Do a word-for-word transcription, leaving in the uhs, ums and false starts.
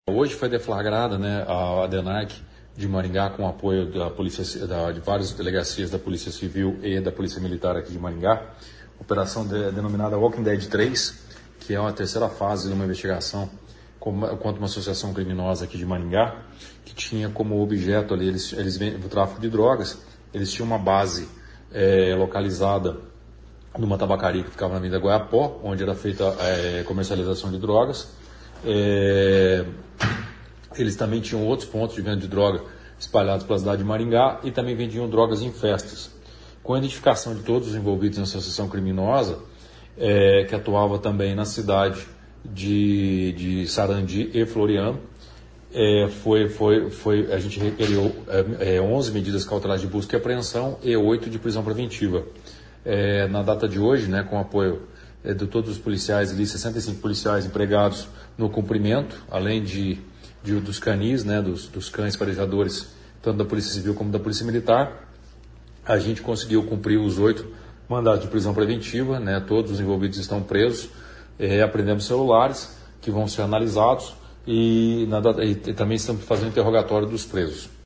Hoje foi deflagrada, né, a ADENARC de Maringá, com apoio da polícia, da, de várias delegacias da Polícia Civil e da Polícia Militar aqui de Maringá, operação de, denominada Walking Dead três, que é uma terceira fase de uma investigação contra uma associação criminosa aqui de Maringá, que tinha como objeto ali, eles, eles o tráfico de drogas. Eles tinham uma base é, localizada numa tabacaria que ficava na Avenida Goiapó, onde era feita a é, comercialização de drogas. É, eles também tinham outros pontos de venda de droga espalhados pela cidade de Maringá e também vendiam drogas em festas. Com a identificação de todos os envolvidos na associação criminosa, é, que atuava também na cidade de, de Sarandi e Floriano, é, foi, foi, foi, a gente requeriu é, é, onze medidas cautelares de busca e apreensão e oito de prisão preventiva. É, na data de hoje, né, com o apoio é, de todos os policiais, ali, sessenta e cinco policiais empregados no cumprimento, além de, de dos canis, né, dos, dos cães farejadores, tanto da Polícia Civil como da Polícia Militar, a gente conseguiu cumprir os oito mandados de prisão preventiva, né, todos os envolvidos estão presos, é, apreendemos celulares que vão ser analisados e, na data, e também estamos fazendo interrogatório dos presos.